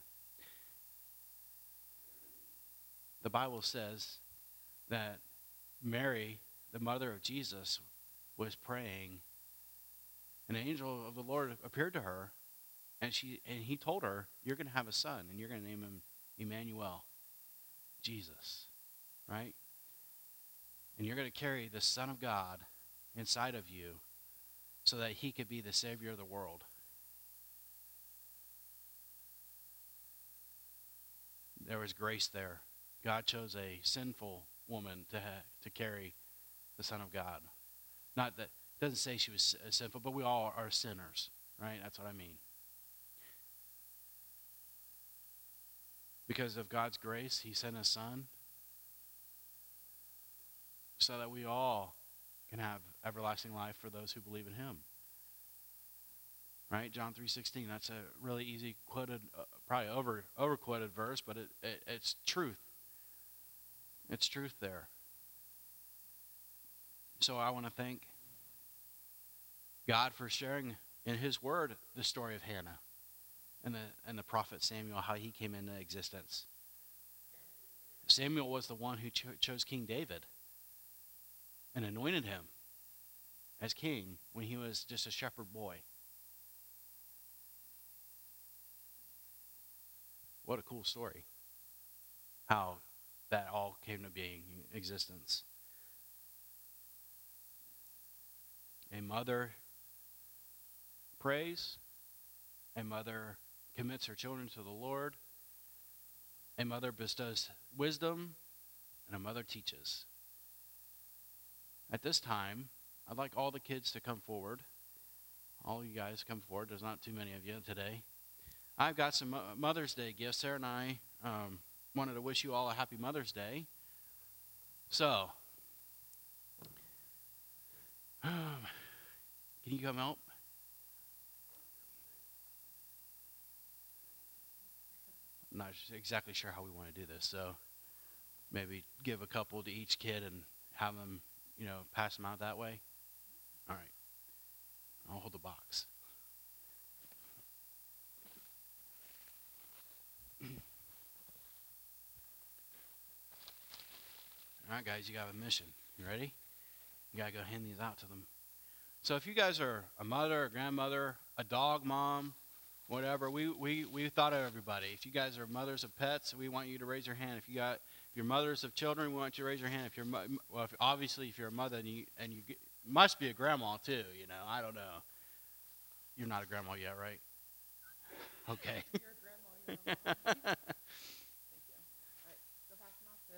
The Bible says that Mary, the mother of Jesus, was praying. An angel of the Lord appeared to her, and she and he told her, you're going to have a son, and you're going to name him Emmanuel, Jesus, right? And you're going to carry the Son of God inside of you so that he could be the Savior of the world. There was grace there. God chose a sinful woman to ha- to carry the Son of God. Not that, it doesn't say she was sinful, but we all are sinners, right? That's what I mean. Because of God's grace, he sent his Son so that we all can have everlasting life for those who believe in him. Right? John three sixteen, that's a really easy quoted, uh, probably over over quoted verse, but it, it it's truth. It's truth there. So I want to thank God for sharing in his word the story of Hannah and the and the prophet Samuel, how he came into existence. Samuel was the one who cho- chose King David and anointed him as king when he was just a shepherd boy. What a cool story. How that all came to being in existence. A mother prays. A mother commits her children to the Lord. A mother bestows wisdom, and a mother teaches. At this time, I'd like all the kids to come forward. All you guys come forward. There's not too many of you today. I've got some Mother's Day gifts. Sarah and I um, wanted to wish you all a happy Mother's Day. So, um, can you come help? I'm not exactly sure how we want to do this, so maybe give a couple to each kid and have them, you know, pass them out that way. All right. I'll hold the box. All right, guys, you got a mission. You ready? You got to go hand these out to them. So if you guys are a mother, a grandmother, a dog mom, whatever, we, we, we thought of everybody. If you guys are mothers of pets, we want you to raise your hand. If you got if you're mothers of children, we want you to raise your hand. If you're well, if, obviously if you're a mother and you and you get, must be a grandma too, you know. I don't know. You're not a grandma yet, right? Okay. You're a grandma. You're a mom. Thank you. All right, go pass them off to.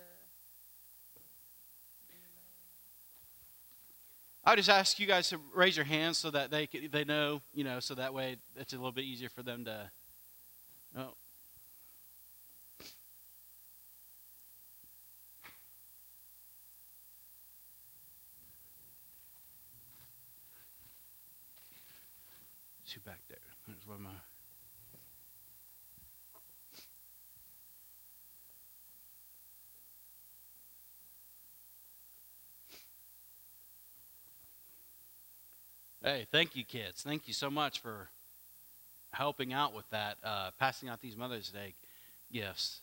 I just ask you guys to raise your hands so that they they know, you know, so that way it's a little bit easier for them to. Oh. Two back there. There's where my. Hey, thank you, kids. Thank you so much for helping out with that, uh, passing out these Mother's Day gifts.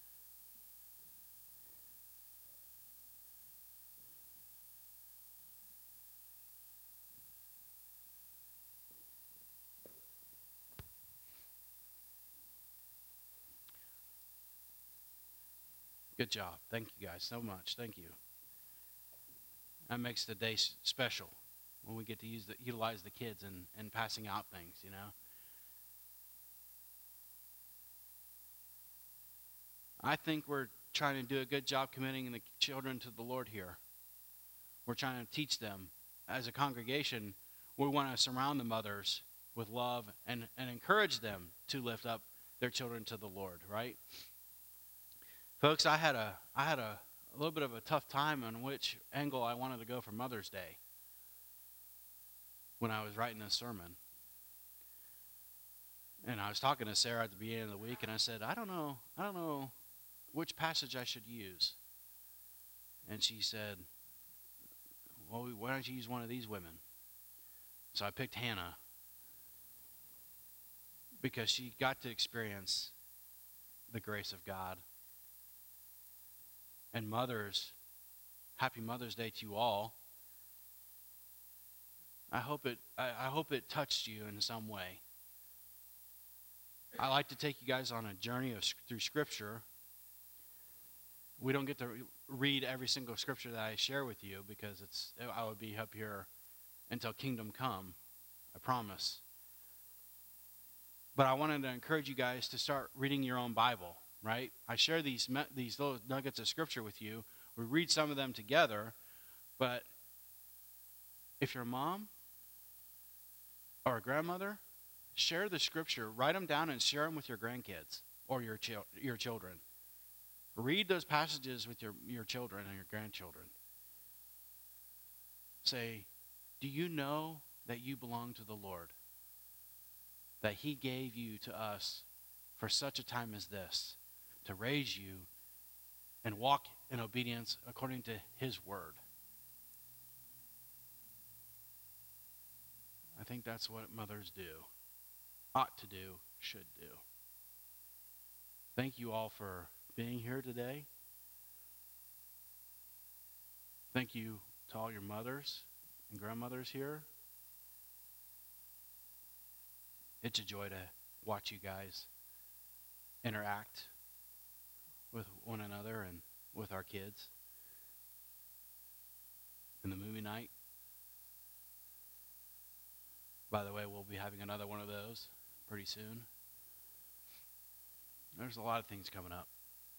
Good job. Thank you guys so much. Thank you. That makes the day special when we get to use the, utilize the kids and, and passing out things, you know. I think we're trying to do a good job committing the children to the Lord here. We're trying to teach them. As a congregation, we want to surround the mothers with love and, and encourage them to lift up their children to the Lord, right? Folks, I had a I had a, a little bit of a tough time on which angle I wanted to go for Mother's Day when I was writing this sermon. And I was talking to Sarah at the beginning of the week, and I said, I don't know, I don't know which passage I should use. And she said, well, why don't you use one of these women? So I picked Hannah because she got to experience the grace of God. And mothers, happy Mother's Day to you all. I hope it I, I hope it touched you in some way. I like to take you guys on a journey of, through Scripture. We don't get to re- read every single scripture that I share with you because it's I would be up here until kingdom come, I promise. But I wanted to encourage you guys to start reading your own Bible, right? I share these these little nuggets of scripture with you. We read some of them together, but if you're a mom or a grandmother, share the scripture, write them down and share them with your grandkids or your chil- your children. Read those passages with your, your children and your grandchildren. Say, do you know that you belong to the Lord? That He gave you to us for such a time as this, to raise you and walk in obedience according to His word. I think that's what mothers do, ought to do, should do. Thank you all for being here today. Thank you to all your mothers and grandmothers here. It's a joy to watch you guys interact with one another and with our kids. In the movie night. By the way, we'll be having another one of those pretty soon. There's a lot of things coming up.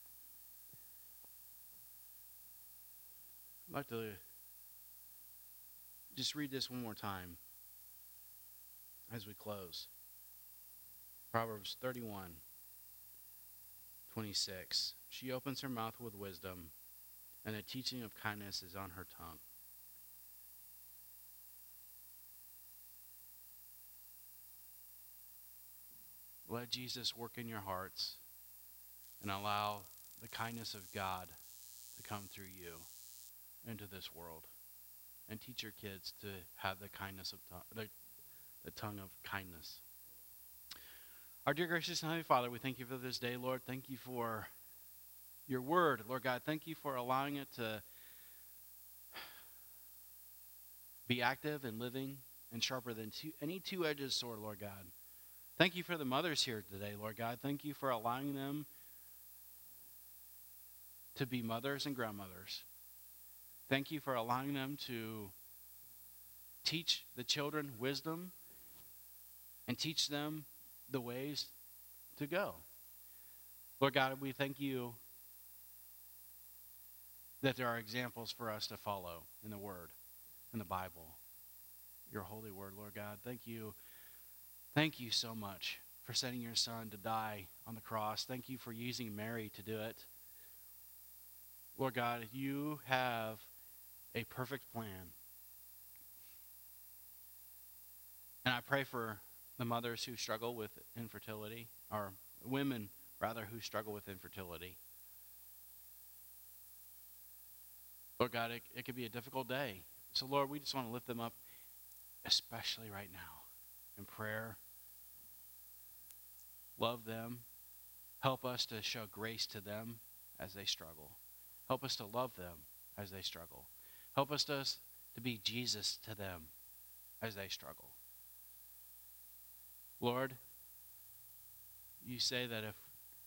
I'd like to just read this one more time as we close. Proverbs thirty-one, twenty-six. She opens her mouth with wisdom, and the teaching of kindness is on her tongue. Let Jesus work in your hearts and allow the kindness of God to come through you into this world. And teach your kids to have the kindness of tongue, the, the tongue of kindness. Our dear gracious and Heavenly Father, we thank you for this day, Lord. Thank you for your word, Lord God. Thank you for allowing it to be active and living and sharper than two, any two-edged sword, Lord God. Thank you for the mothers here today, Lord God. Thank you for allowing them to be mothers and grandmothers. Thank you for allowing them to teach the children wisdom and teach them the ways to go. Lord God, we thank you that there are examples for us to follow in the Word, in the Bible, your holy word, Lord God. Thank you. Thank you so much for sending your Son to die on the cross. Thank you for using Mary to do it. Lord God, you have a perfect plan. And I pray for the mothers who struggle with infertility, or women, rather, who struggle with infertility. Lord God, it, it could be a difficult day. So, Lord, we just want to lift them up, especially right now, in prayer. Love them. Help us to show grace to them as they struggle. Help us to love them as they struggle. Help us to, to be Jesus to them as they struggle. Lord, you say that if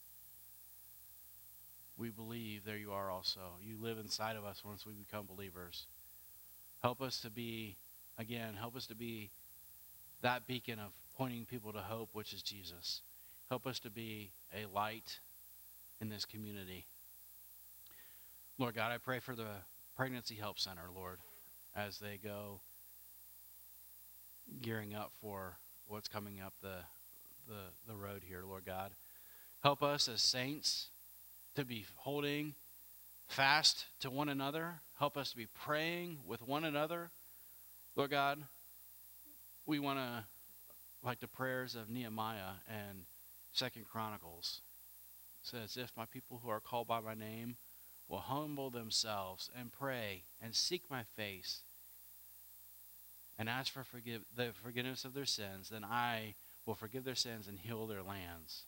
we believe, there you are also. You live inside of us once we become believers. Help us to be, again, help us to be that beacon of pointing people to hope, which is Jesus. Help us to be a light in this community. Lord God, I pray for the Pregnancy Help Center, Lord, as they go gearing up for what's coming up the, the, the road here, Lord God. Help us as saints to be holding fast to one another. Help us to be praying with one another. Lord God, we want to, like the prayers of Nehemiah and Second Chronicles, it says, if my people who are called by my name will humble themselves and pray and seek my face and ask for forgive, the forgiveness of their sins, then I will forgive their sins and heal their lands.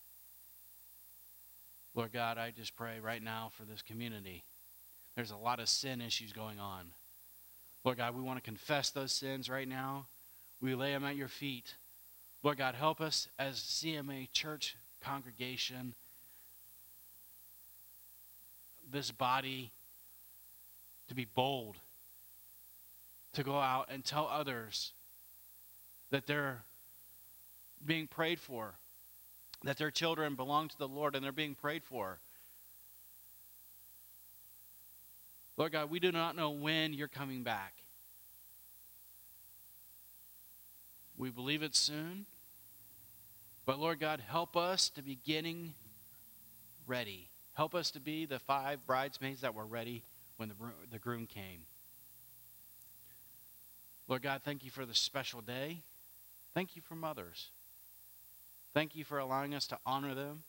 Lord God, I just pray right now for this community. There's a lot of sin issues going on. Lord God, we want to confess those sins right now. We lay them at your feet. Lord God, help us as C M A church congregation, this body, to be bold, to go out and tell others that they're being prayed for, that their children belong to the Lord and they're being prayed for. Lord God, we do not know when you're coming back. We believe it's soon. But Lord God, help us to be getting ready. Help us to be the five bridesmaids that were ready when the, the groom came. Lord God, thank you for this special day. Thank you for mothers. Thank you for allowing us to honor them.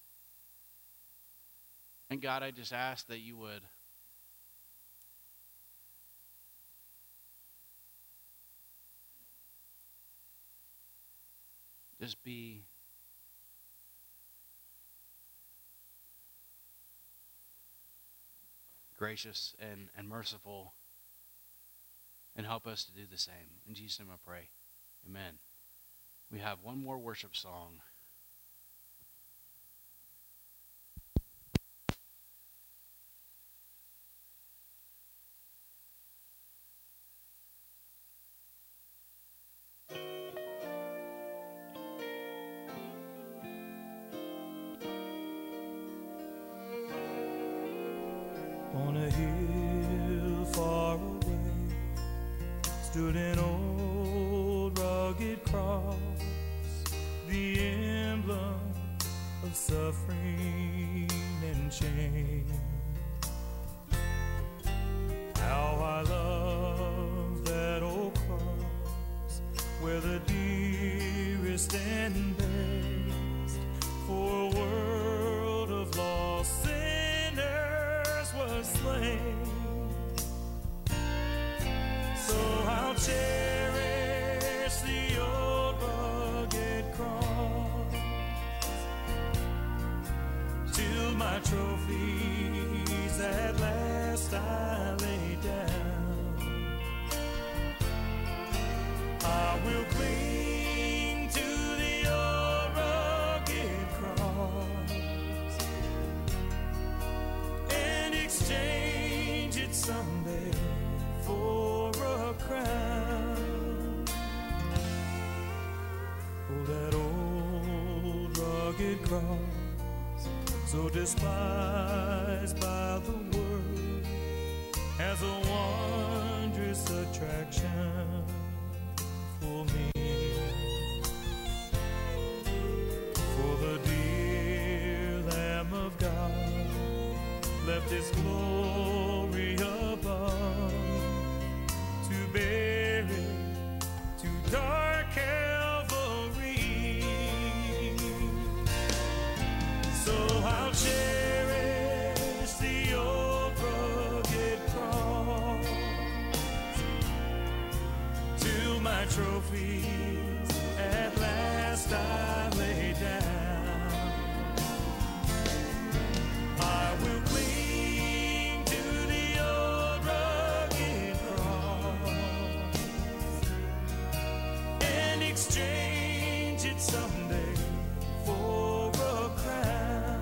And God, I just ask that you would just be gracious and, and merciful and help us to do the same. In Jesus' name I pray. Amen. We have one more worship song. On a hill far stood an old rugged cross, the emblem of suffering and shame. How I love that old cross, where the dearest and best for a world of lost sinners was slain. So I'll cherish the old rugged cross till my trophies at last I lay down. I will cling to the old rugged cross and exchange it someday for a crown. Oh, that old rugged cross, so despised by the world, has a wondrous attraction for me. For the dear Lamb of God left His glory above to bear it to dark Calvary. So I'll cherish the old rugged cross till my trophies at last I lay down. I will cling to the old rugged cross and exchange it someday for a crown.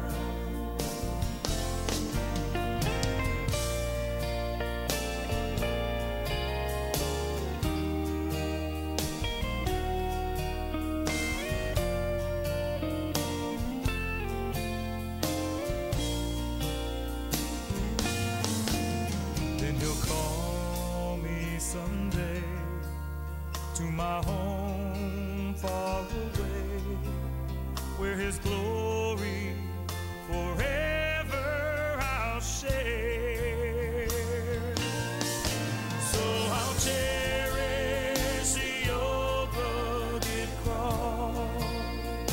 Then He'll call me someday to my home far away, where His glory forever I'll share. So I'll cherish the old rugged cross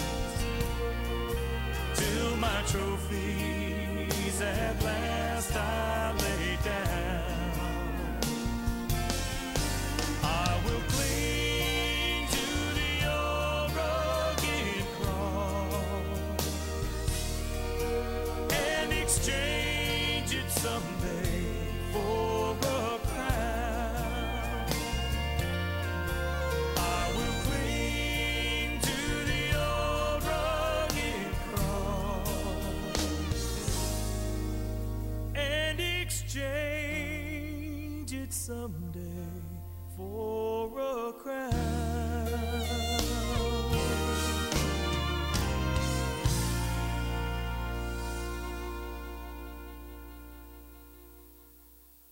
till my trophies at last I lay down. I will cling to the old rugged cross and exchange it someday for a crown. I will cling to the old rugged cross and exchange it someday for